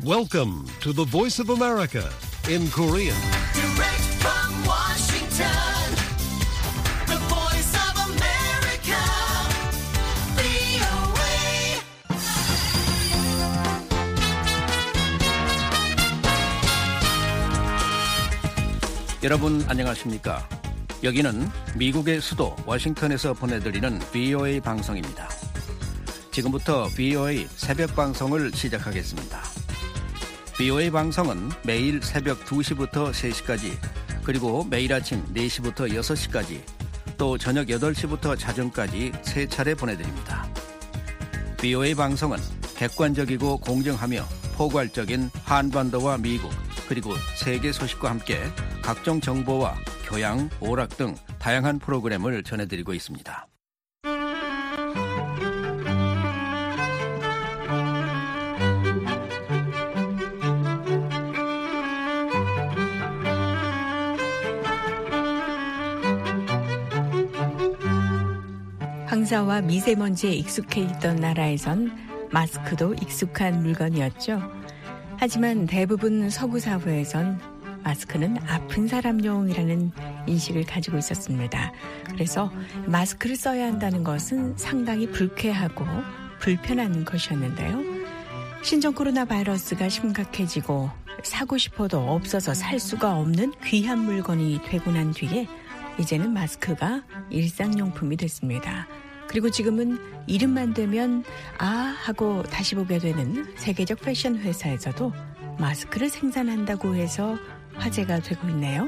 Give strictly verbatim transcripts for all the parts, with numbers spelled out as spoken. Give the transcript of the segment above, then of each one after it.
Welcome to the Voice of America in Korean. Direct from Washington, the Voice of America, 브이오에이. 여러분 안녕하십니까? 여기는 미국의 수도 워싱턴에서 보내드리는 브이오에이 방송입니다. 지금부터 브이오에이 새벽 방송을 시작하겠습니다. 브이오에이 방송은 매일 새벽 두 시부터 세 시까지, 그리고 매일 아침 네 시부터 여섯 시까지, 또 저녁 여덟 시부터 자정까지 세 차례 보내드립니다. 브이오에이 방송은 객관적이고 공정하며 포괄적인 한반도와 미국, 그리고 세계 소식과 함께 각종 정보와 교양, 오락 등 다양한 프로그램을 전해드리고 있습니다. 황사와 미세먼지에 익숙해 있던 나라에선 마스크도 익숙한 물건이었죠. 하지만 대부분 서구 사회에선 마스크는 아픈 사람용이라는 인식을 가지고 있었습니다. 그래서 마스크를 써야 한다는 것은 상당히 불쾌하고 불편한 것이었는데요. 신종 코로나 바이러스가 심각해지고 사고 싶어도 없어서 살 수가 없는 귀한 물건이 되고 난 뒤에 이제는 마스크가 일상용품이 됐습니다. 그리고 지금은 이름만 되면 아 하고 다시 보게 되는 세계적 패션 회사에서도 마스크를 생산한다고 해서 화제가 되고 있네요.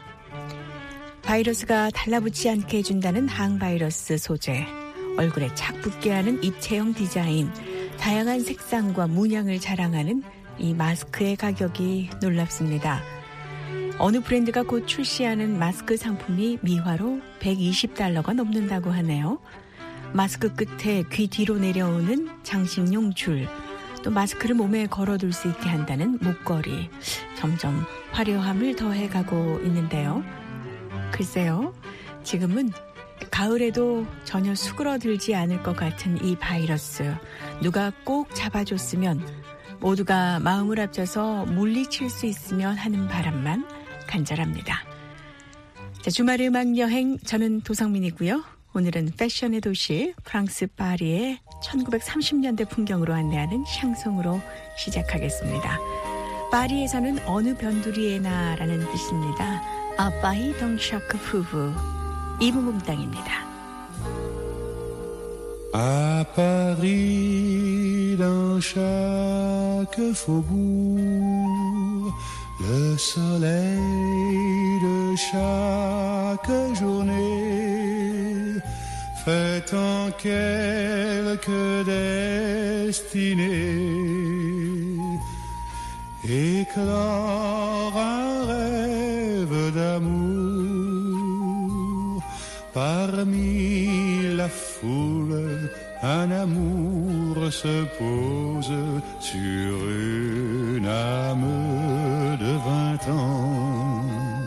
바이러스가 달라붙지 않게 해준다는 항바이러스 소재, 얼굴에 착 붙게 하는 입체형 디자인, 다양한 색상과 문양을 자랑하는 이 마스크의 가격이 놀랍습니다. 어느 브랜드가 곧 출시하는 마스크 상품이 미화로 백이십 달러가 넘는다고 하네요. 마스크 끝에 귀 뒤로 내려오는 장식용 줄, 또 마스크를 몸에 걸어둘 수 있게 한다는 목걸이, 점점 화려함을 더해가고 있는데요. 글쎄요, 지금은 가을에도 전혀 수그러들지 않을 것 같은 이 바이러스, 누가 꼭 잡아줬으면, 모두가 마음을 합쳐서 물리칠 수 있으면 하는 바람만 간절합니다. 자, 주말의 음악 여행, 저는 도성민이고요. 오늘은 패션의 도시 프랑스 파리의 천구백삼십 년대 풍경으로 안내하는 샹송으로 시작하겠습니다. 파리에서는 어느 변두리에나 라는 뜻입니다. 아 파리 덩 샤크 푸브, 이분봉땅입니다. À Paris, dans chaque faubourg, le soleil de chaque journée fait en quelques destinées éclore un rêve d'amour. Parmi la foule, un amour se pose sur une âme de vingt ans.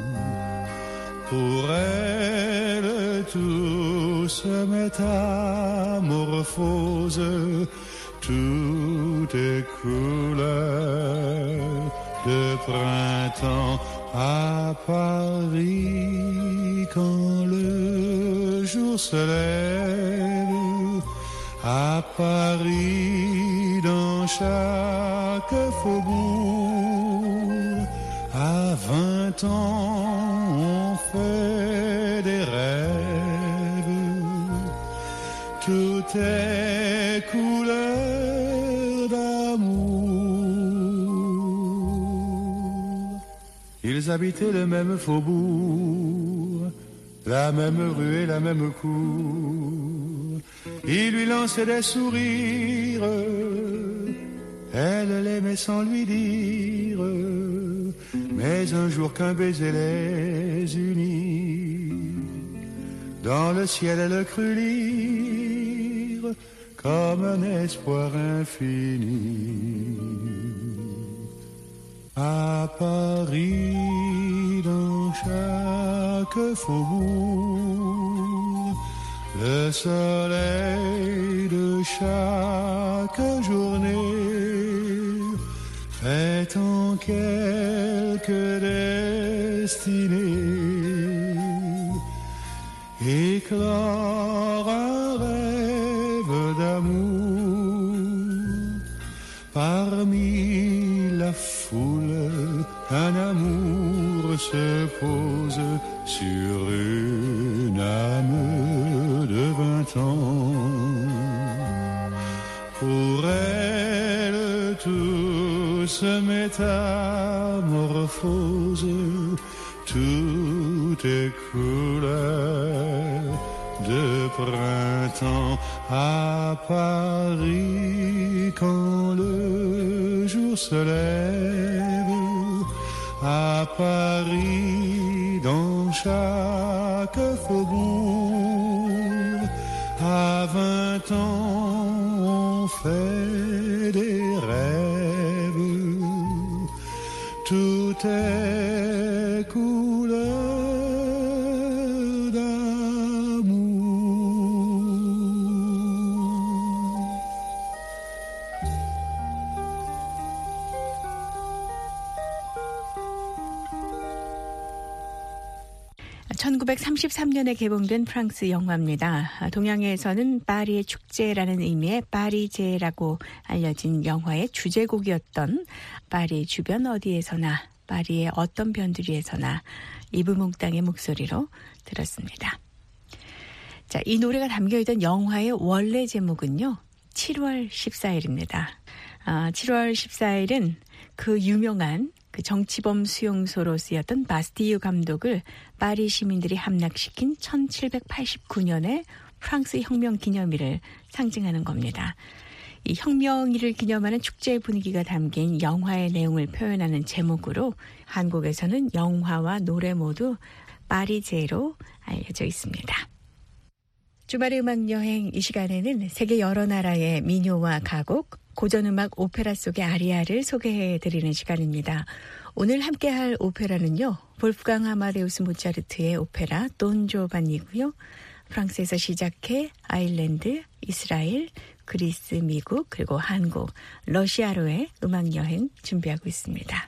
Pour elle, tout se métamorphose, tout est couleur de printemps. À Paris, quand le jour se lève, à Paris, dans chaque faubourg, à vingt ans, on fait des rêves. Tout est couleur d'amour. Ils habitaient le même faubourg, la même rue et la même cour. Il lui lançait des sourires, elle l'aimait sans lui dire. Mais un jour qu'un baiser les unit, dans le ciel elle crut lire comme un espoir infini. À Paris, dans chaque faubourg, le soleil de chaque journée Fait-on quelque destinée éclore un rêve d'amour parmi la foule, un amour se pose sur une âme de vingt ans. Pour elle, tout se métamorphose, tout est couleur de printemps. À Paris, quand le jour se lève, à Paris, dans chaque faubourg, à vingt ans, on fait des rêves. Tout est couleur d'amour. 천구백삼십삼 년에 개봉된 프랑스 영화입니다. 동양에서는 파리의 축제라는 의미의 파리제라고 알려진 영화의 주제곡이었던 파리 주변 어디에서나, 파리의 어떤 변두리에서나 이브몽땅의 목소리로 들었습니다. 자, 이 노래가 담겨있던 영화의 원래 제목은요, 칠월 십사일입니다. 아, 칠월 십사일은 그 유명한 그 정치범 수용소로 쓰였던 바스티유 감독을 파리 시민들이 함락시킨 천칠백팔십구 년의 프랑스 혁명 기념일을 상징하는 겁니다. 이 혁명일을 기념하는 축제의 분위기가 담긴 영화의 내용을 표현하는 제목으로 한국에서는 영화와 노래 모두 파리제로 알려져 있습니다. 주말의 음악여행, 이 시간에는 세계 여러 나라의 민요와 가곡, 고전음악 오페라 속의 아리아를 소개해드리는 시간입니다. 오늘 함께할 오페라는요, 볼프강 아마데우스 모차르트의 오페라 돈 조반니고요. 프랑스에서 시작해 아일랜드, 이스라엘, 그리스, 미국, 그리고 한국, 러시아로의 음악여행 준비하고 있습니다.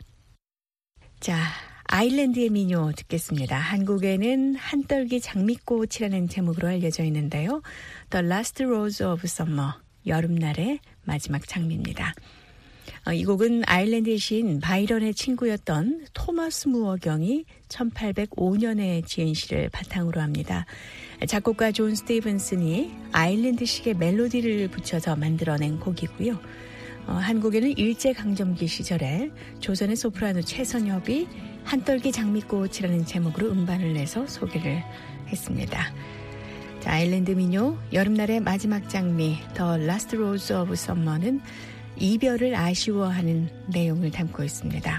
자, 아일랜드의 민요 듣겠습니다. 한국에는 한떨기 장미꽃이라는 제목으로 알려져 있는데요. The Last Rose of Summer, 여름날의 마지막 장미입니다. 어, 이 곡은 아일랜드의 시인 바이런의 친구였던 토머스 무어경이 천팔백오 년에 지은 시를 바탕으로 합니다. 작곡가 존 스티븐슨이 아일랜드식의 멜로디를 붙여서 만들어낸 곡이고요. 어, 한국에는 일제강점기 시절에 조선의 소프라노 최선엽이 한떨기 장미꽃이라는 제목으로 음반을 내서 소개를 했습니다. 자, 아일랜드 민요 여름날의 마지막 장미 The Last Rose of Summer는 이별을 아쉬워하는 내용을 담고 있습니다.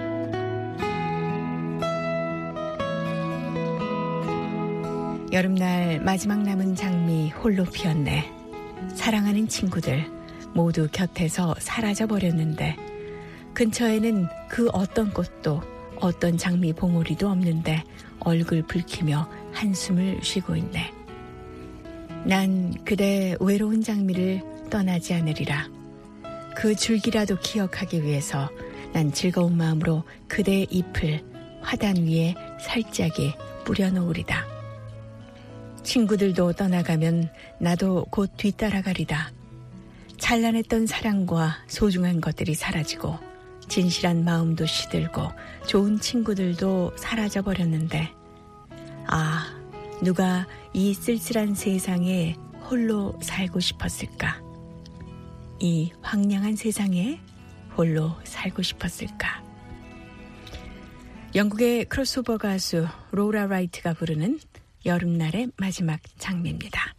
여름날 마지막 남은 장미 홀로 피었네. 사랑하는 친구들 모두 곁에서 사라져버렸는데 근처에는 그 어떤 꽃도 어떤 장미 봉오리도 없는데 얼굴 붉히며 한숨을 쉬고 있네. 난 그대 외로운 장미를 떠나지 않으리라. 그 줄기라도 기억하기 위해서 난 즐거운 마음으로 그대의 잎을 화단 위에 살짝이 뿌려놓으리다. 친구들도 떠나가면 나도 곧 뒤따라가리다. 찬란했던 사랑과 소중한 것들이 사라지고 진실한 마음도 시들고 좋은 친구들도 사라져버렸는데 아, 누가 이 쓸쓸한 세상에 홀로 살고 싶었을까? 이 황량한 세상에 홀로 살고 싶었을까? 영국의 크로스오버 가수 로라 라이트가 부르는 여름날의 마지막 장미입니다.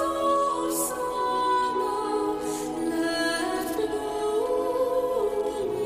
Left alone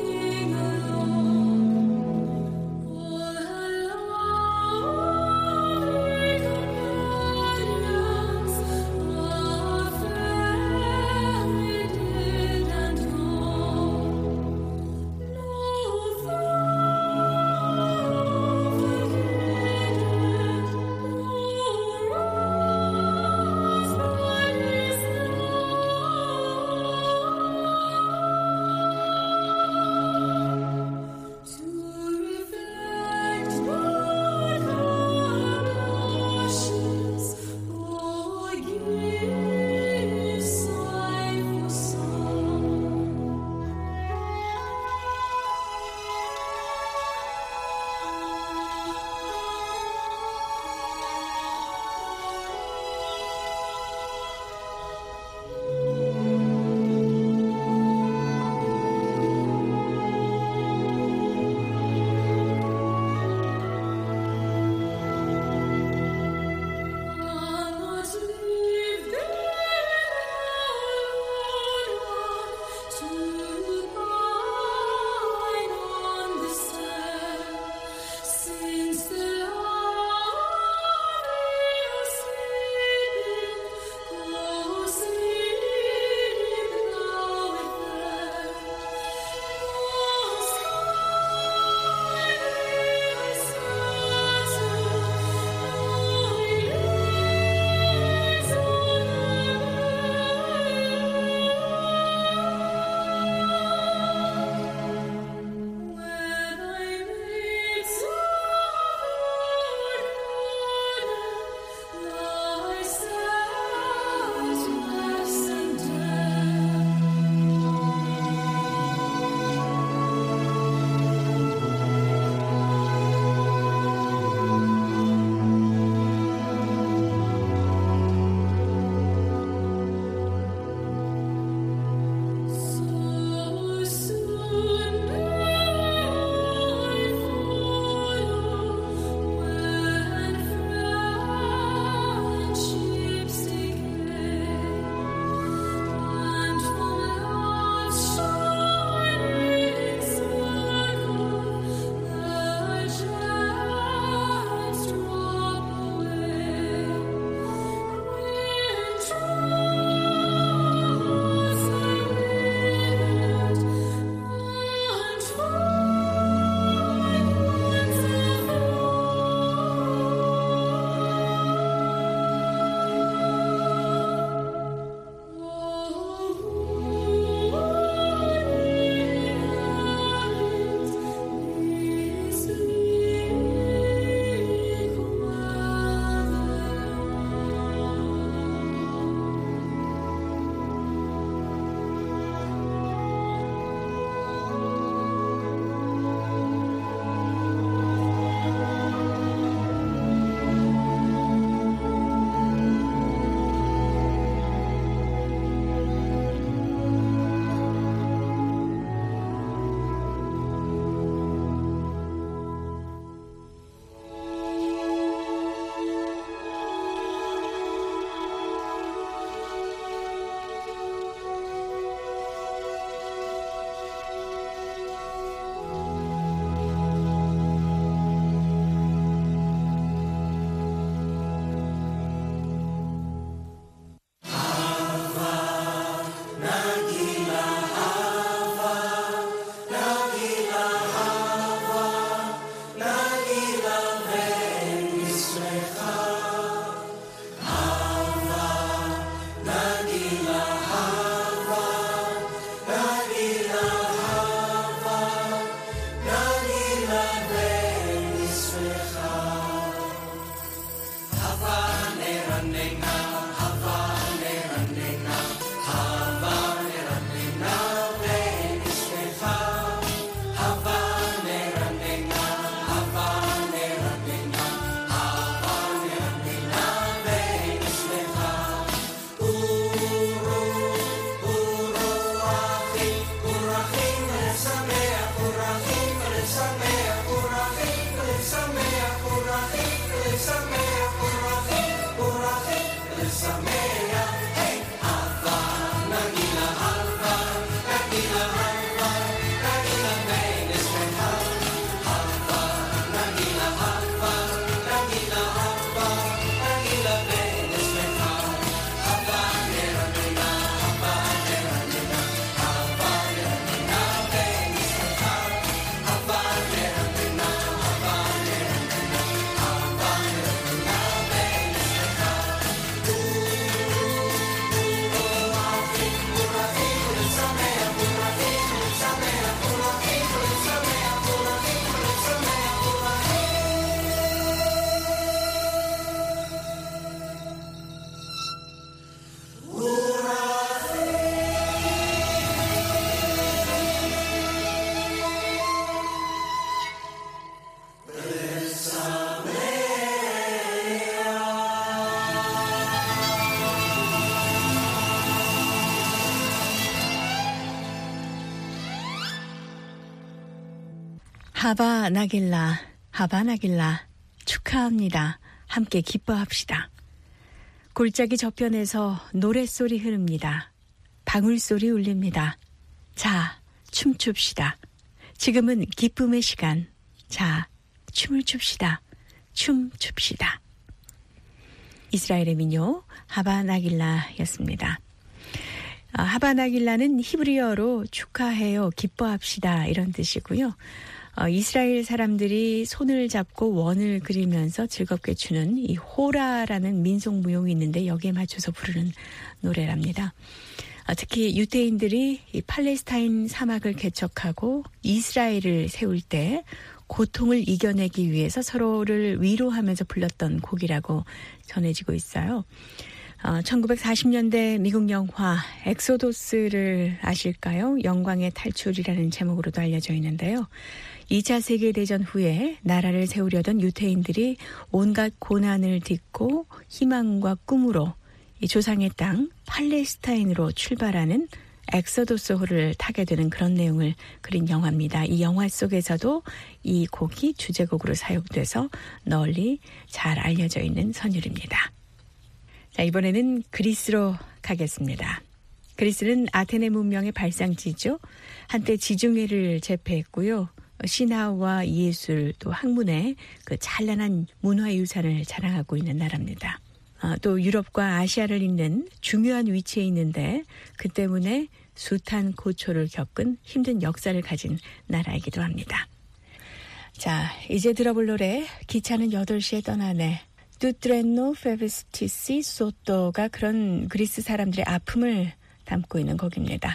하바 나길라, 하바 나길라, 축하합니다. 함께 기뻐합시다. 골짜기 저편에서 노랫소리 흐릅니다. 방울소리 울립니다. 자, 춤춥시다. 지금은 기쁨의 시간. 자, 춤을 춥시다. 춤춥시다. 이스라엘의 민요 하바나길라였습니다. 아, 하바나길라는 히브리어로 축하해요, 기뻐합시다 이런 뜻이고요. 어, 이스라엘 사람들이 손을 잡고 원을 그리면서 즐겁게 추는 이 호라라는 민속 무용이 있는데 여기에 맞춰서 부르는 노래랍니다. 어, 특히 유대인들이 이 팔레스타인 사막을 개척하고 이스라엘을 세울 때 고통을 이겨내기 위해서 서로를 위로하면서 불렀던 곡이라고 전해지고 있어요. 어, 천구백사십 년대 미국 영화 엑소도스를 아실까요? 영광의 탈출이라는 제목으로도 알려져 있는데요. 이 차 세계대전 후에 나라를 세우려던 유태인들이 온갖 고난을 딛고 희망과 꿈으로 이 조상의 땅 팔레스타인으로 출발하는 엑소도스호를 타게 되는 그런 내용을 그린 영화입니다. 이 영화 속에서도 이 곡이 주제곡으로 사용돼서 널리 잘 알려져 있는 선율입니다. 자, 이번에는 그리스로 가겠습니다. 그리스는 아테네 문명의 발상지죠. 한때 지중해를 제패했고요. 신화와 예술 또 학문의 그 찬란한 문화유산을 자랑하고 있는 나라입니다. 아, 또 유럽과 아시아를 잇는 중요한 위치에 있는데 그 때문에 숱한 고초를 겪은 힘든 역사를 가진 나라이기도 합니다. 자, 이제 들어볼 노래 기차는 여덟 시에 떠나네. 뚜트레노 페베스티시 소토가 그런 그리스 사람들의 아픔을 담고 있는 곡입니다.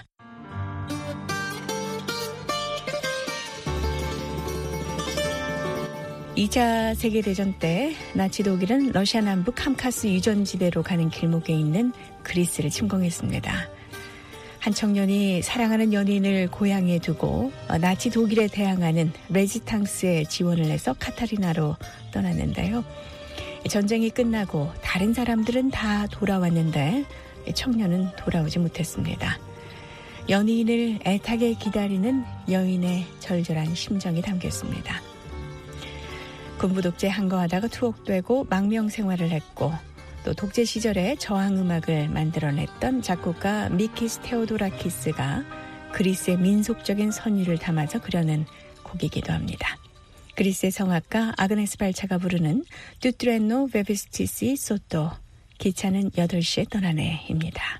이 차 세계대전 때 나치 독일은 러시아 남부 캄카스 유전지대로 가는 길목에 있는 그리스를 침공했습니다. 한 청년이 사랑하는 연인을 고향에 두고 나치 독일에 대항하는 레지탕스에 지원을 해서 카타리나로 떠났는데요. 전쟁이 끝나고 다른 사람들은 다 돌아왔는데 청년은 돌아오지 못했습니다. 연인을 애타게 기다리는 여인의 절절한 심정이 담겨 있습니다. 군부 독재 항거하다가 투옥되고 망명 생활을 했고 또 독재 시절에 저항음악을 만들어냈던 작곡가 미키스 테오도라키스가 그리스의 민속적인 선율을 담아서 그려낸 곡이기도 합니다. 그리스의 성악가 아그네스 발차가 부르는 뚜트레노 베비스티시 소토, 기차는 여덟 시에 떠나네입니다.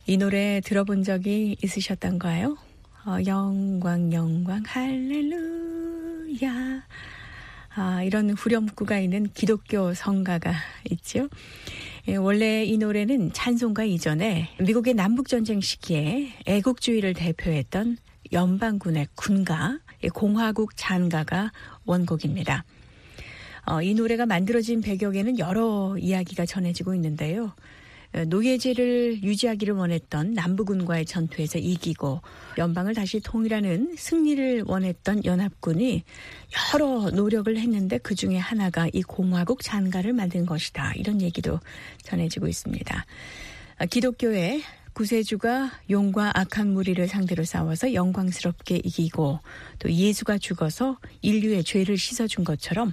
이 노래 들어본 적이 있으셨던가요? 어, 영광 영광 할렐루야. 아, 이런 후렴구가 있는 기독교 성가가 있죠. 예, 원래 이 노래는 찬송가 이전에 미국의 남북전쟁 시기에 애국주의를 대표했던 연방군의 군가, 공화국 잔가가 원곡입니다. 어, 이 노래가 만들어진 배경에는 여러 이야기가 전해지고 있는데요. 노예제를 유지하기를 원했던 남부군과의 전투에서 이기고 연방을 다시 통일하는 승리를 원했던 연합군이 여러 노력을 했는데 그중에 하나가 이 공화국 잔가를 만든 것이다. 이런 얘기도 전해지고 있습니다. 기독교의 구세주가 용과 악한 무리를 상대로 싸워서 영광스럽게 이기고 또 예수가 죽어서 인류의 죄를 씻어준 것처럼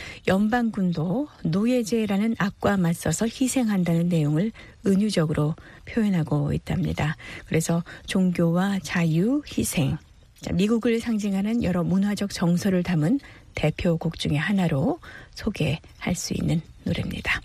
연방군도 노예제라는 악과 맞서서 희생한다는 내용을 은유적으로 표현하고 있답니다. 그래서 종교와 자유, 희생, 미국을 상징하는 여러 문화적 정서를 담은 대표곡 중에 하나로 소개할 수 있는 노래입니다.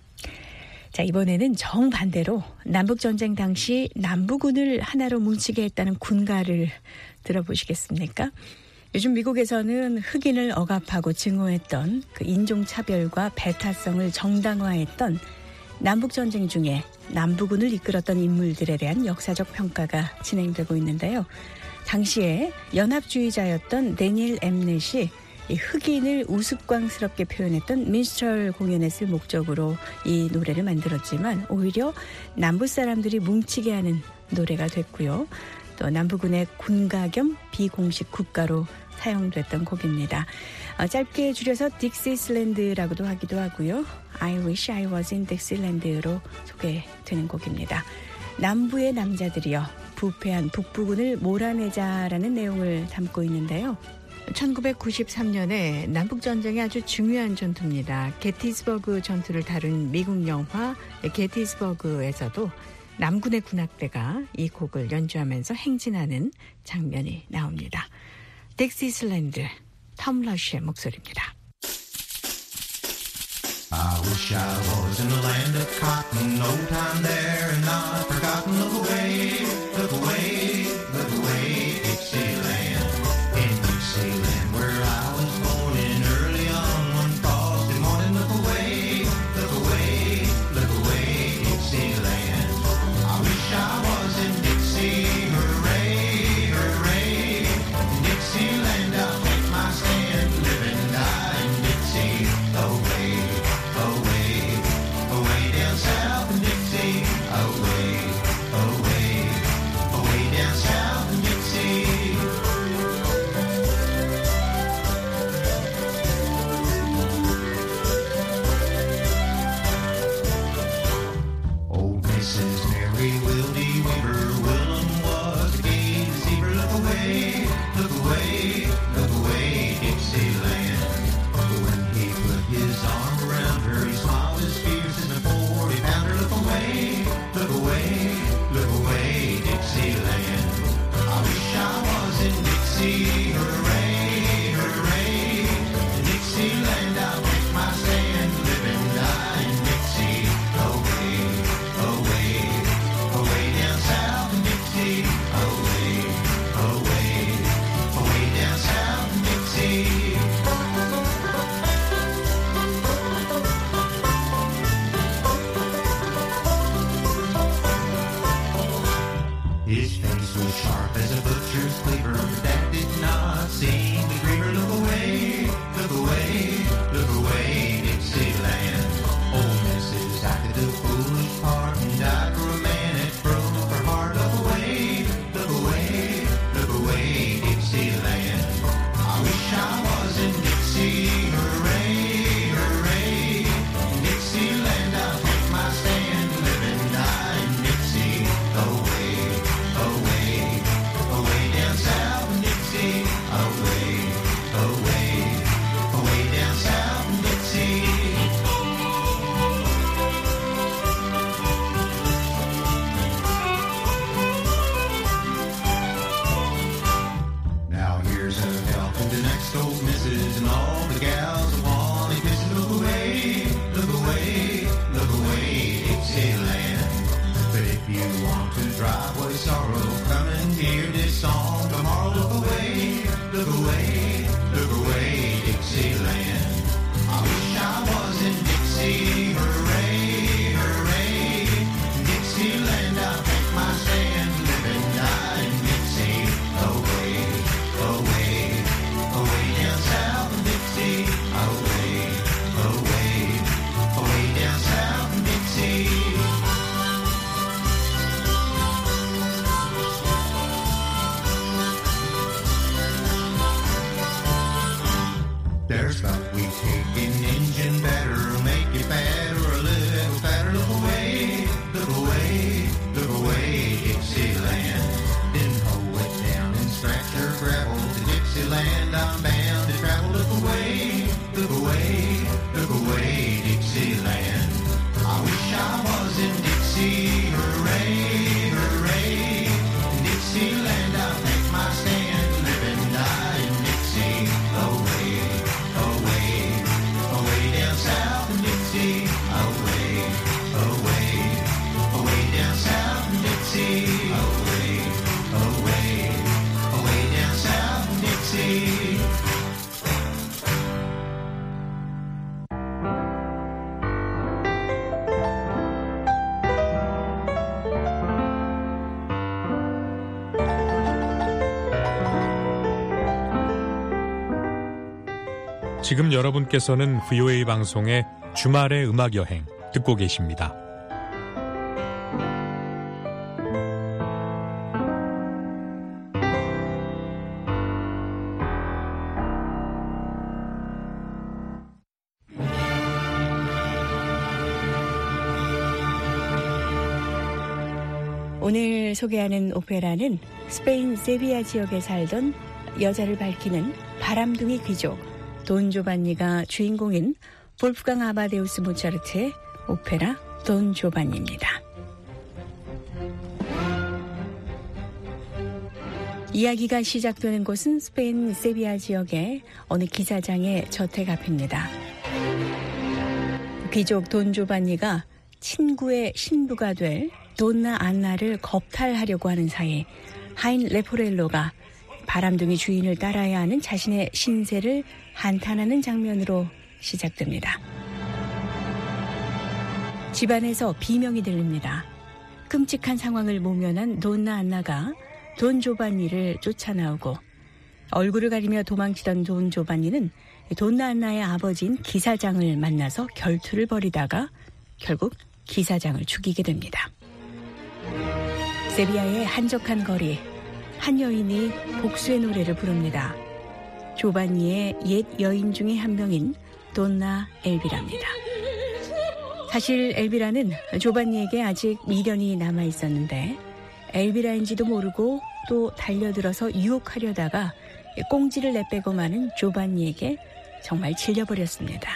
자, 이번에는 정반대로 남북전쟁 당시 남부군을 하나로 뭉치게 했다는 군가를 들어보시겠습니까? 요즘 미국에서는 흑인을 억압하고 증오했던 그 인종차별과 배타성을 정당화했던 남북전쟁 중에 남부군을 이끌었던 인물들에 대한 역사적 평가가 진행되고 있는데요. 당시에 연합주의자였던 데니엘 엠넷이 이 흑인을 우스꽝스럽게 표현했던 민스트럴 공연에 쓸 목적으로 이 노래를 만들었지만 오히려 남부 사람들이 뭉치게 하는 노래가 됐고요. 또 남부군의 군가 겸 비공식 국가로 사용됐던 곡입니다. 어, 짧게 줄여서 딕시슬랜드라고도 하기도 하고요. I wish I was in Dixieland로 소개되는 곡입니다. 남부의 남자들이여 부패한 북부군을 몰아내자라는 내용을 담고 있는데요. 천구백구십삼 년에 남북전쟁의 아주 중요한 전투입니다. 게티스버그 전투를 다룬 미국 영화 게티스버그에서도 남군의 군악대가 이 곡을 연주하면서 행진하는 장면이 나옵니다. 딕시슬랜드, 톰 러쉬의 목소리입니다. I wish I was in the land of cotton, no time there and not forgotten. Look away, look away, look away, Dixieland. In Dixieland where I was born in early on one frosty morning. Look away, look away, look away, Dixieland. I wish I was in Dixie, hooray, hooray. In Dixieland I'll take my stand, live and die in Dixie, away, away, away down south in Dixie, away. want to drive away sorrow, come and hear this song tomorrow. Look away, look away, look away, Dixieland. I wish I was in Dixie, hooray, hooray. Dixieland, I'll take my stand, live and die in Dixie. Away, away, away down south in Dixie. Away, away, away down south in Dixie. There's stuff we take in engine better, make it fatter, a little fatter. Look away, look away, look away, Dixieland. Then hoe it down and scratch her gravel to Dixieland. I'm bound to travel. Look away, look away, look away, Dixieland. I wish I was in Dixie, hooray, hooray. In Dixieland I'll take my stand, live and die in Dixie. Away, away, away down south in Dixie. Away, away, away down south in Dixie. Away, away, away down south in Dixie. 지금 여러분께서는 브이오에이 방송의 주말의 음악여행 듣고 계십니다. 오늘 소개하는 오페라는 스페인 세비야 지역에 살던 여자를 밝히는 바람둥이 귀족 돈 조반니가 주인공인 볼프강 아마데우스 모차르트의 오페라 돈 조반니입니다. 이야기가 시작되는 곳은 스페인 세비야 지역의 어느 기사장의 저택 앞입니다. 귀족 돈 조반니가 친구의 신부가 될 돈나 안나를 겁탈하려고 하는 사이 하인 레포렐로가 바람둥이 주인을 따라야 하는 자신의 신세를 한탄하는 장면으로 시작됩니다. 집안에서 비명이 들립니다. 끔찍한 상황을 모면한 돈나 안나가 돈 조반니를 쫓아나오고 얼굴을 가리며 도망치던 돈 조반니는 돈나 안나의 아버지인 기사장을 만나서 결투를 벌이다가 결국 기사장을 죽이게 됩니다. 세비야의 한적한 거리, 한 여인이 복수의 노래를 부릅니다. 조반니의 옛 여인 중에 한 명인 돈나 엘비라입니다. 사실 엘비라는 조반니에게 아직 미련이 남아 있었는데 엘비라인지도 모르고 또 달려들어서 유혹하려다가 꽁지를 내빼고 마는 조반니에게 정말 질려버렸습니다.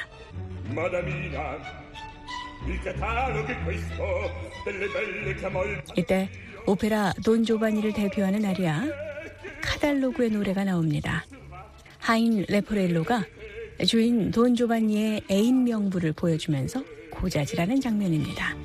이때 오페라 돈 조반니를 대표하는 아리아 카달로그의 노래가 나옵니다. 하인 레포렐로가 주인 돈 조반니의 애인 명부를 보여주면서 고자질하는 장면입니다.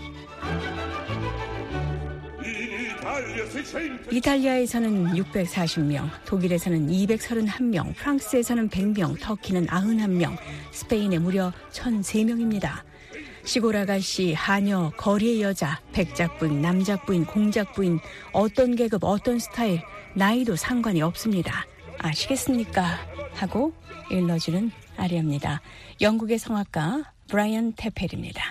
이탈리아에서는 육백사십 명, 독일에서는 이백삼십일 명, 프랑스에서는 백 명, 터키는 구십일 명, 스페인에 무려 천삼 명입니다. 시골 아가씨, 하녀, 거리의 여자, 백작부인, 남작부인, 공작부인, 어떤 계급, 어떤 스타일, 나이도 상관이 없습니다. 아시겠습니까? 하고 일러주는 아리아입니다. 영국의 성악가 브라이언 테펠입니다.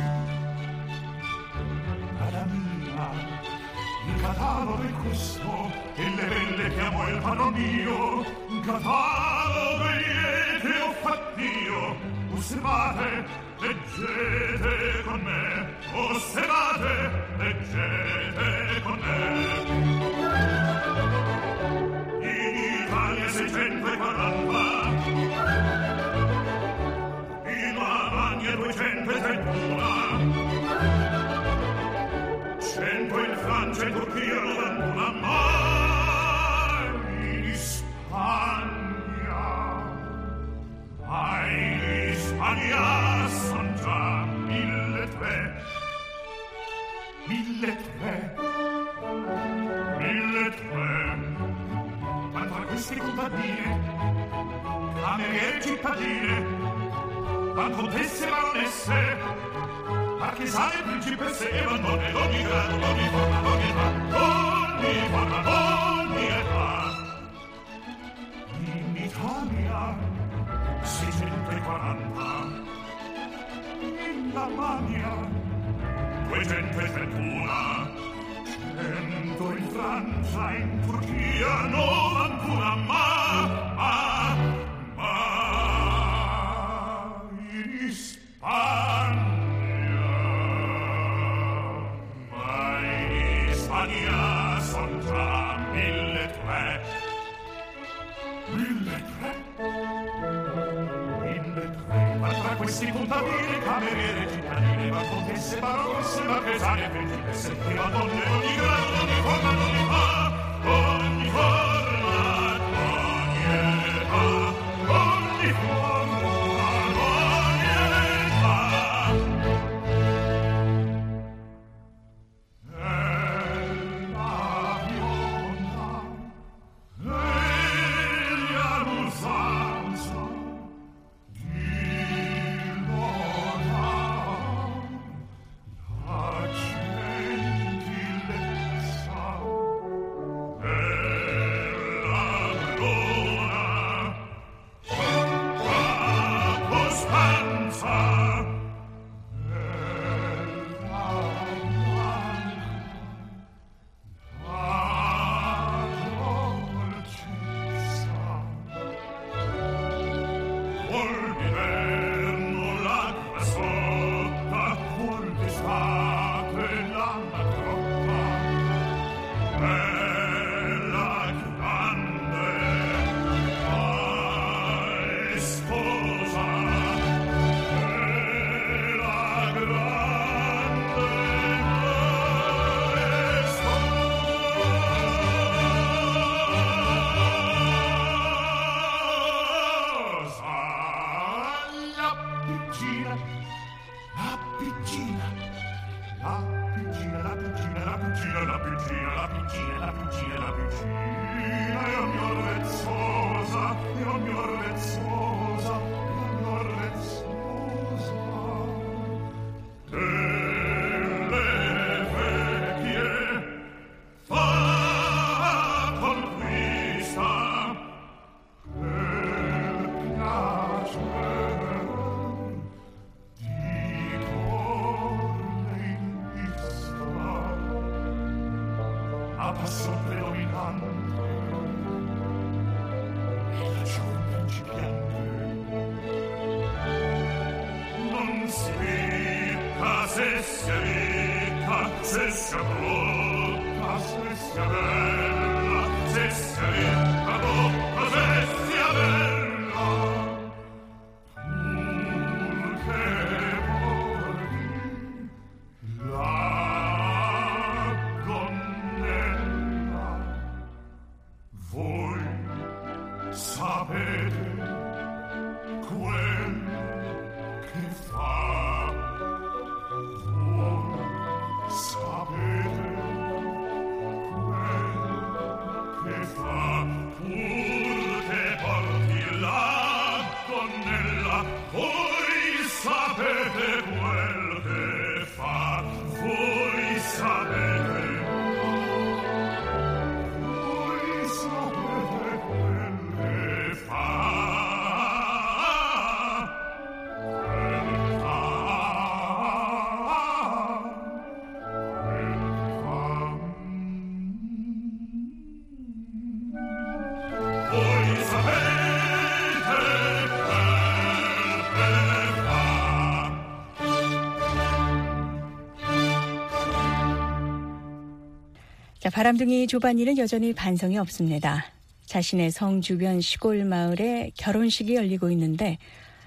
Catalogo il gusto e le belle che amo il padron mio, un catalogo che ho fatto io. Osservate, leggete con me, osservate, leggete con me. In Italia seicentoquaranta, in Lavagna duecentotrentuno, cento in Francia e Turchia novantuna, ma in Spagna, ma in Spagna son già mille tre, mille tre, tre. Ma tra queste contadine, cameriere cittadine, ma contesse baronesse, marchesane principesse e bandone d'ogni grado, d'ogni forma, d'ogni età, d'ogni forma, d'ogni età. In Italia seicentoquaranta, in Lamagna duecentotrentuno, cento in Francia, in Turchia novantuno, ma, ma, ma in Spagna, ma in Spagna son già mille tre. Mille tre? Mille tre. Ma tra questi contadini, cameriere, cittadine, ma contesse, baronesse, marchesane, principesse, e madonne d'ogni grado, d'ogni forma, d'ogni età, ogni forma, d'ogni età, ogni forma, d'ogni età. E la bionda, e la l'usanza, 자, 바람둥이 조반이는 여전히 반성이 없습니다. 자신의 성 주변 시골 마을에 결혼식이 열리고 있는데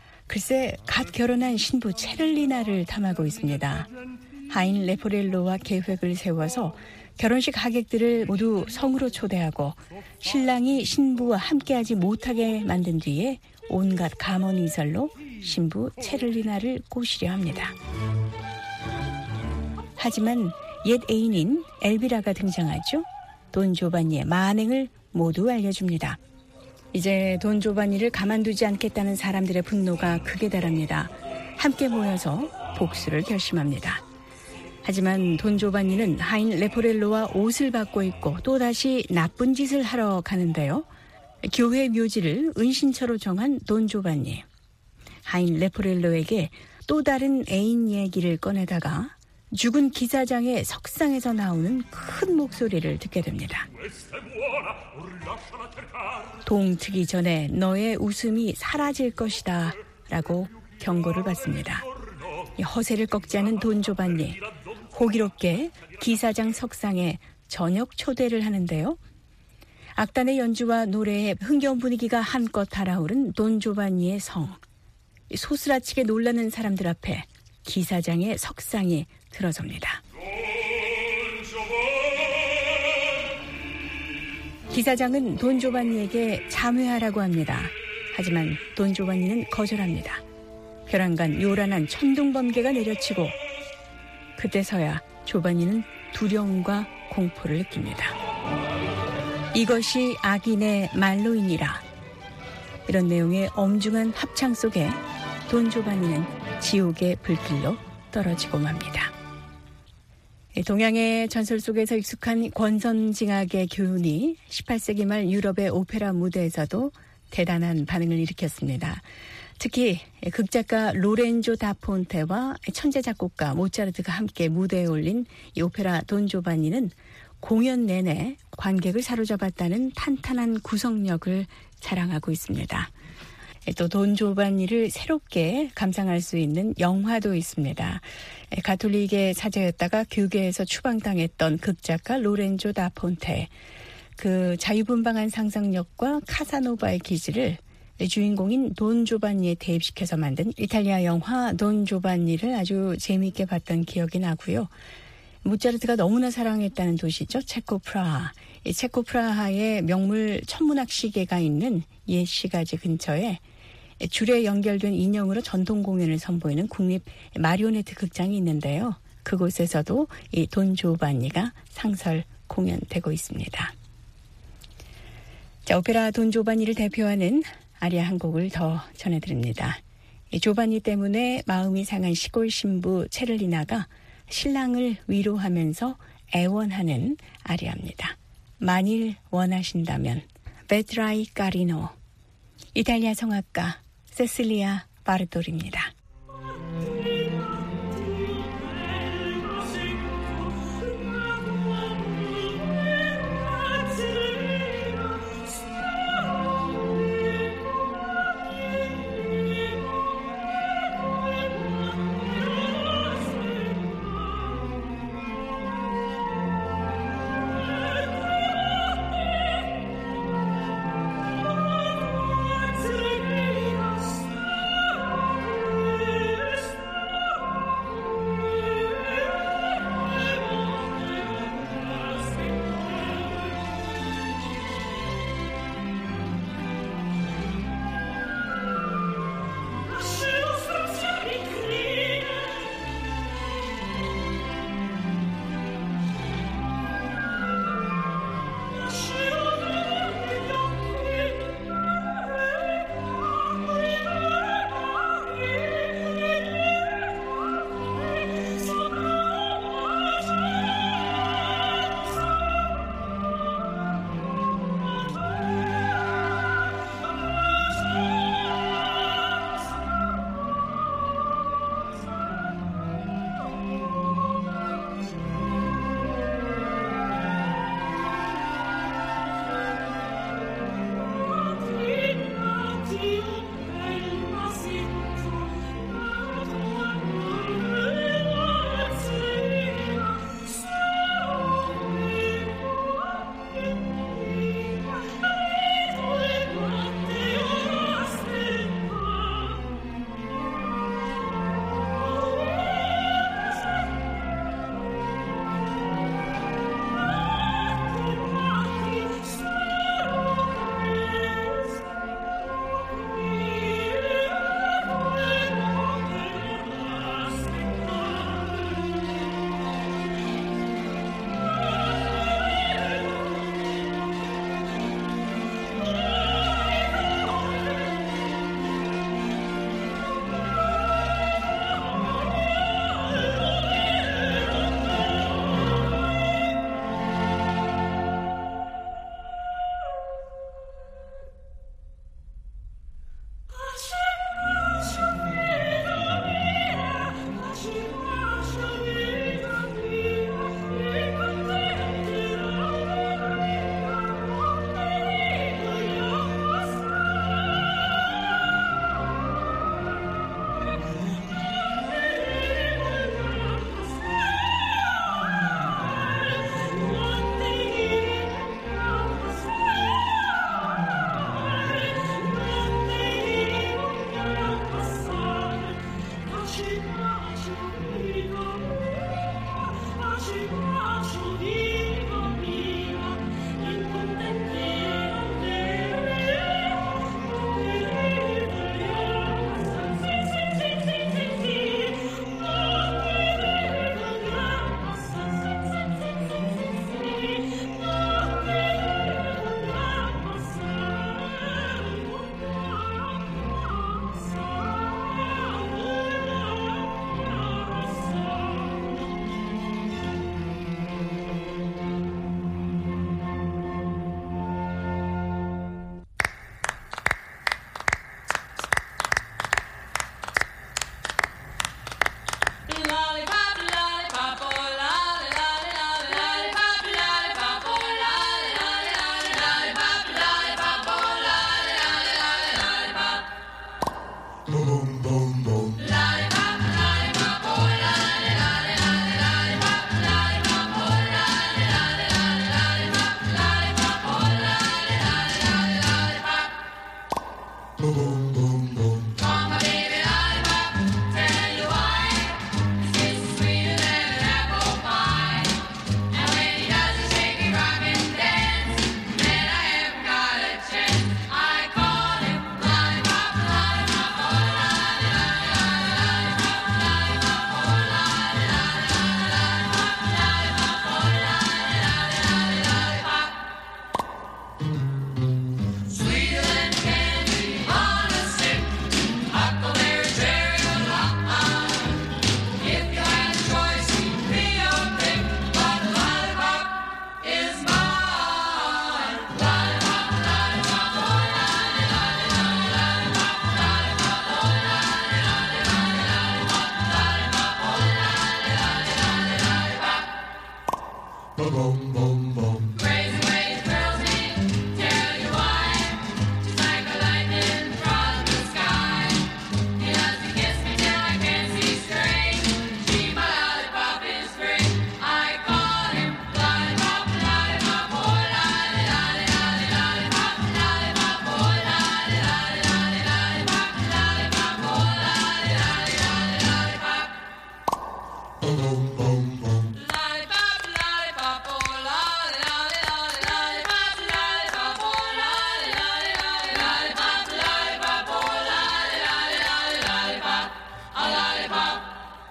글쎄 갓 결혼한 신부 체를리나를 탐하고 있습니다. 하인 레포렐로와 계획을 세워서 결혼식 하객들을 모두 성으로 초대하고 신랑이 신부와 함께하지 못하게 만든 뒤에 온갖 감언이설로 신부 체를리나를 꼬시려 합니다. 하지만 옛 애인인 엘비라가 등장하죠. 돈 조반니의 만행을 모두 알려줍니다. 이제 돈 조반니를 가만두지 않겠다는 사람들의 분노가 극에 달합니다. 함께 모여서 복수를 결심합니다. 하지만 돈 조반니는 하인 레포렐로와 옷을 바꿔 입고 또다시 나쁜 짓을 하러 가는데요. 교회 묘지를 은신처로 정한 돈 조반니. 하인 레포렐로에게 또 다른 애인 얘기를 꺼내다가 죽은 기사장의 석상에서 나오는 큰 목소리를 듣게 됩니다. 동트기 전에 너의 웃음이 사라질 것이다 라고 경고를 받습니다. 허세를 꺾지 않은 돈 조반니, 호기롭게 기사장 석상에 저녁 초대를 하는데요. 악단의 연주와 노래에 흥겨운 분위기가 한껏 달아오른 돈 조반니의 성. 소스라치게 놀라는 사람들 앞에 기사장의 석상이 들어섭니다. 기사장은 돈 조반니에게 참회하라고 합니다. 하지만 돈 조반니는 거절합니다. 벼랑간 요란한 천둥번개가 내려치고 그때서야 조반니는 두려움과 공포를 느낍니다. 이것이 악인의 말로이니라. 이런 내용의 엄중한 합창 속에 돈 조반니는 지옥의 불길로 떨어지고 맙니다. 동양의 전설 속에서 익숙한 권선징악의 교훈이 십팔 세기 말 유럽의 오페라 무대에서도 대단한 반응을 일으켰습니다. 특히 극작가 로렌조 다 폰테와 천재 작곡가 모차르트가 함께 무대에 올린 이 오페라 돈 조반니는 공연 내내 관객을 사로잡았다는 탄탄한 구성력을 자랑하고 있습니다. 또 돈 조반니를 새롭게 감상할 수 있는 영화도 있습니다. 가톨릭의 사제였다가 교계에서 추방당했던 극작가 로렌조 다 폰테, 그 자유분방한 상상력과 카사노바의 기질을 주인공인 돈 조반니에 대입시켜서 만든 이탈리아 영화 돈 조반니를 아주 재미있게 봤던 기억이 나고요. 모차르트가 너무나 사랑했다는 도시죠. 체코 프라하. 이 체코 프라하의 명물 천문학 시계가 있는 옛 시가지 근처에 줄에 연결된 인형으로 전통 공연을 선보이는 국립 마리오네트 극장이 있는데요. 그곳에서도 이 돈 조반니가 상설 공연되고 있습니다. 자, 오페라 돈 조반니를 대표하는 아리아 한 곡을 더 전해드립니다. 이 조반니 때문에 마음이 상한 시골 신부 체를리나가 신랑을 위로하면서 애원하는 아리아입니다. 만일 원하신다면 베트라이 까리노. 이탈리아 성악가 세실리아 바르토리입니다. Thank you. Boom, boom, boom. Crazy ways thrills me, tell you why. She's like a lightning from the sky. He loves to kiss me till I can't see straight. She my lollipop is free. I call him lollipop, lollipop, oh lolly, lolly, lolly, lollipop, lollipop, oh lolly, lolly, lolly, lollipop, lollipop, oh lolly, lolly, lolly, lollipop. Boom, boom, boom. Lollipop, lollipop, oh lolly, lolly, lolly, lollipop, lollipop, oh lolly, lolly, lolly, lollipop, lollipop, oh lolly, lolly, lolly, lollipop, a lollipop.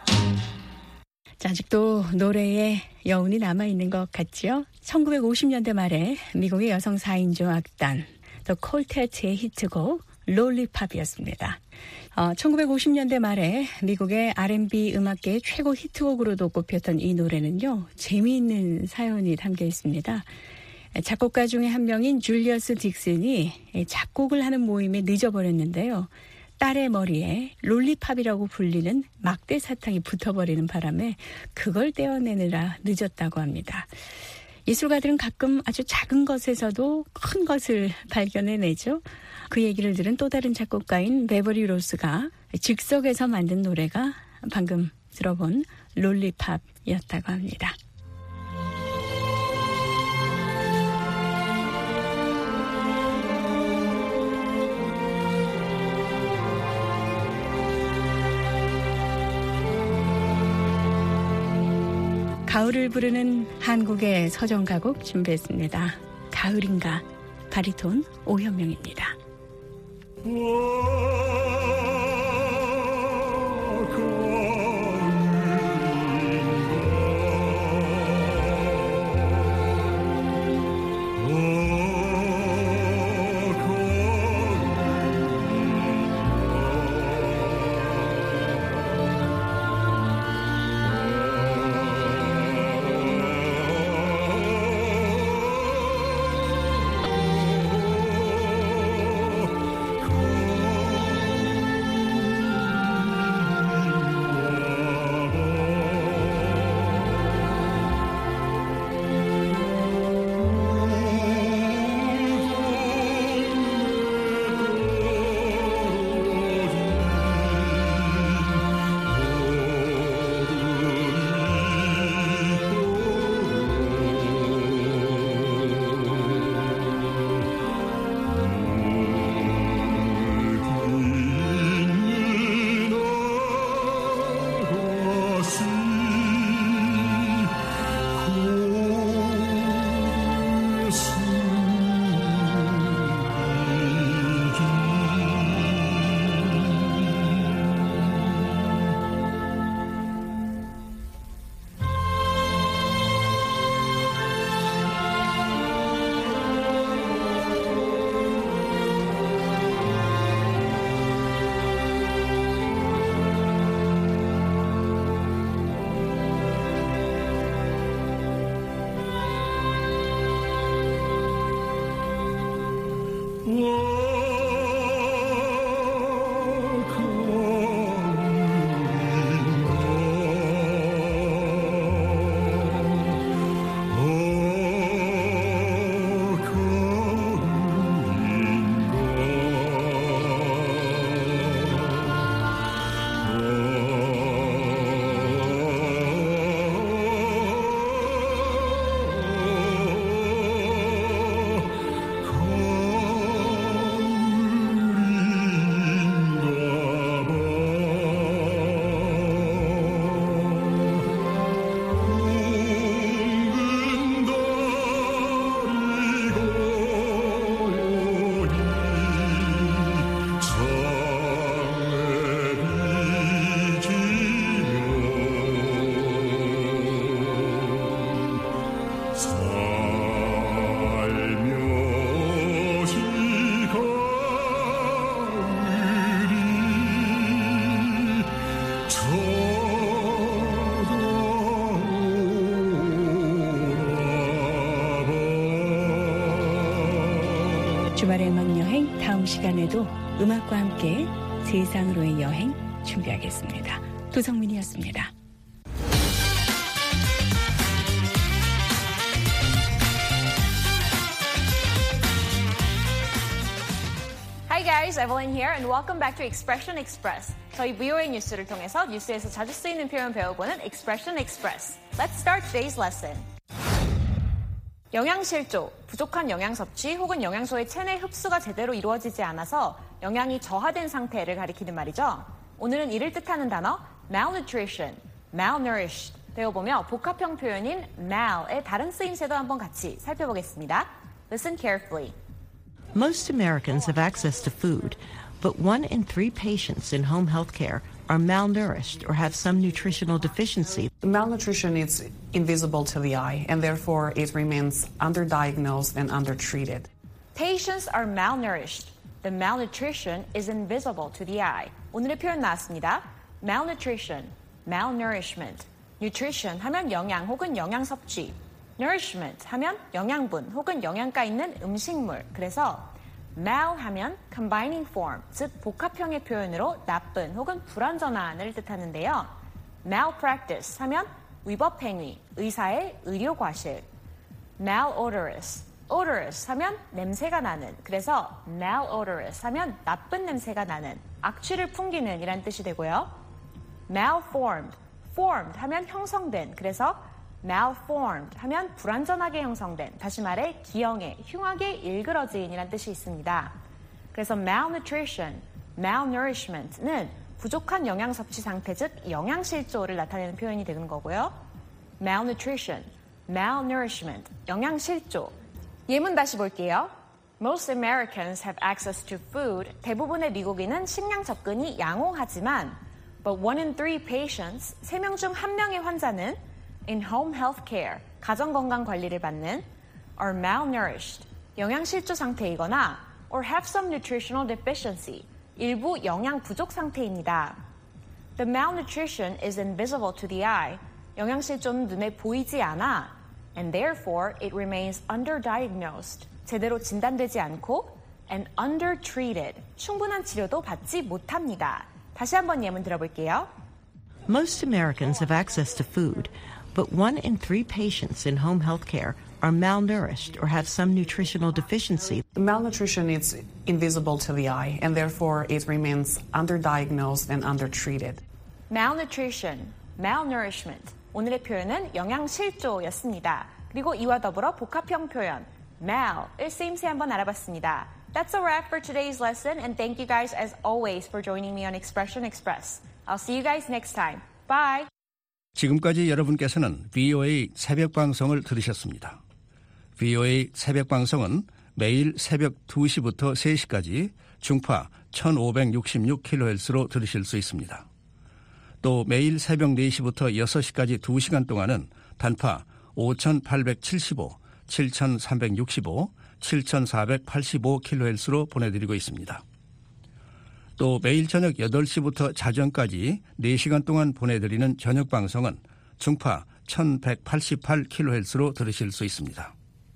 자, 아직도 노래에 여운이 남아있는 것 같지요? 천구백오십 년대 말에 미국의 여성 사 인조 악단 The Quartet의 히트곡 롤리팝이었습니다. 어, 천구백오십 년대 말에 미국의 알앤비 음악계의 최고 히트곡으로도 꼽혔던 이 노래는요, 재미있는 사연이 담겨 있습니다. 작곡가 중에 한 명인 줄리어스 딕슨이 작곡을 하는 모임에 늦어버렸는데요. 딸의 머리에 롤리팝이라고 불리는 막대 사탕이 붙어버리는 바람에 그걸 떼어내느라 늦었다고 합니다. 예술가들은 가끔 아주 작은 것에서도 큰 것을 발견해내죠. 그 얘기를 들은 또 다른 작곡가인 베버리 로스가 즉석에서 만든 노래가 방금 들어본 롤리팝이었다고 합니다. 가을을 부르는 한국의 서정가곡 준비했습니다. 가을인가, 바리톤 오현명입니다. 주말의 음악여행 다음 시간에도 음악과 함께 세상으로의 여행 준비하겠습니다. 도성민이었습니다. guys, Evelyn here, and welcome back to Expression Express. 저희 브이오에이 뉴스를 통해서 뉴스에서 자주 쓰이는 표현 배워보는 Expression Express. Let's start today's lesson. 영양실조, 부족한 영양 섭취 혹은 영양소의 체내 흡수가 제대로 이루어지지 않아서 영양이 저하된 상태를 가리키는 말이죠. 오늘은 이를 뜻하는 단어 malnutrition, malnourished 배워보며 복합형 표현인 mal의 다른 쓰임새도 한번 같이 살펴보겠습니다. Listen carefully. Most Americans have access to food, but one in three patients in home health care are malnourished or have some nutritional deficiency. Malnutrition is invisible to the eye, and therefore it remains underdiagnosed and undertreated. Patients are malnourished. The malnutrition is invisible to the eye. 오늘의 표현 나왔습니다. malnutrition, malnourishment. nutrition 하면 영양 혹은 영양 섭취. nourishment 하면 영양분 혹은 영양가 있는 음식물. 그래서 mal 하면 combining form, 즉 복합형의 표현으로 나쁜 혹은 불완전한을 뜻하는데요. malpractice 하면 위법 행위, 의사의 의료 과실. malodorous, odorous 하면 냄새가 나는. 그래서 malodorous 하면 나쁜 냄새가 나는, 악취를 풍기는 이란 뜻이 되고요. malformed, formed 하면 형성된. 그래서 malformed 하면 불완전하게 형성된, 다시 말해 기형에, 흉하게 일그러진 이란 뜻이 있습니다. 그래서 malnutrition, malnourishment는 부족한 영양 섭취 상태, 즉 영양실조를 나타내는 표현이 되는 거고요. malnutrition, malnourishment, 영양실조. 예문 다시 볼게요. Most Americans have access to food. 대부분의 미국인은 식량 접근이 양호하지만 but one in three patients, 세 명 중 한 명의 환자는 in home health care, 가정건강관리를 받는 are malnourished, 영양실조 상태이거나 or have some nutritional deficiency, 일부 영양 부족 상태입니다. The malnutrition is invisible to the eye, 영양실조는 눈에 보이지 않아 and therefore it remains underdiagnosed, 제대로 진단되지 않고 and undertreated, 충분한 치료도 받지 못합니다. 다시 한번 예문 들어볼게요. Most Americans have access to food, but one in three patients in home health care are malnourished or have some nutritional deficiency. Malnutrition is invisible to the eye, and therefore it remains underdiagnosed and undertreated. malnutrition, malnourishment. 오늘의 표현은 영양실조였습니다. 그리고 이와 더불어 복합형 표현 mal의 쓰임새 한번 알아봤습니다. That's a wrap for today's lesson, and thank you guys as always for joining me on Expression Express. I'll see you guys next time. Bye! 지금까지 여러분께서는 브이오에이 새벽 방송을 들으셨습니다. 브이오에이 새벽 방송은 매일 새벽 두 시부터 세 시까지 중파 천오백육십육 킬로헤르츠로 들으실 수 있습니다. 또 매일 새벽 네 시부터 여섯 시까지 두 시간 동안은 단파 오천팔백칠십오, 칠천삼백육십오, 칠천사백팔십오 킬로헤르츠로 보내드리고 있습니다. 또 매일 저녁 여덟 시부터 자정까지 네 시간 동안 보내드리는 저녁 방송은 중파 천백팔십팔 킬로헤르츠로 들으실 수 있습니다.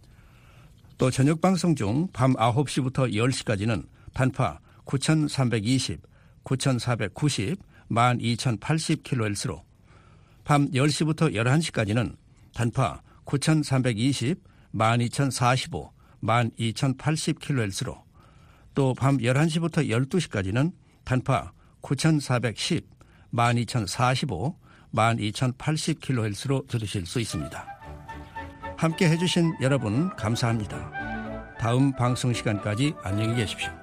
또 저녁 방송 중 밤 아홉 시부터 열 시까지는 단파 구천삼백이십, 구천사백구십, 만 이천팔십 킬로헤르츠로, 밤 열 시부터 열한 시까지는 단파 구천삼백이십, 만 이천사십오, 만 이천팔십 킬로헤르츠로, 또 밤 열한 시부터 열두 시까지는 단파 구천사백십, 만 이천사십오, 만 이천팔십 킬로헤르츠로 들으실 수 있습니다. 함께 해주신 여러분 감사합니다. 다음 방송 시간까지 안녕히 계십시오.